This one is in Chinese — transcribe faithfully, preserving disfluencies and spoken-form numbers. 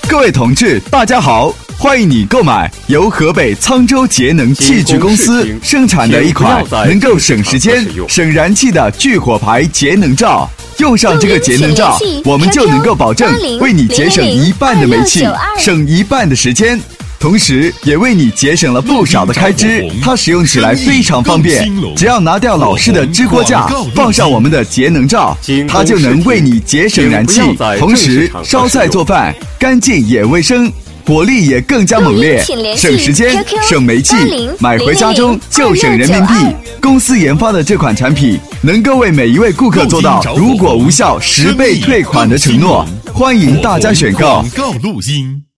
各位同志，大家好，欢迎你购买由河北沧州节能器具公司生产的一款能够省时间、省燃气的聚火牌节能罩。用上这个节能罩，我们就能够保证为你节省一半的煤气，省一半的时间。同时也为你节省了不少的开支，它使用起来非常方便，只要拿掉老式的支锅架，放上我们的节能罩，它就能为你节省燃气，同时烧菜做饭干净也卫生，火力也更加猛烈，省时间省煤气，买回家中就省人民币。公司研发的这款产品能够为每一位顾客做到如果无效十倍退款的承诺，欢迎大家选购。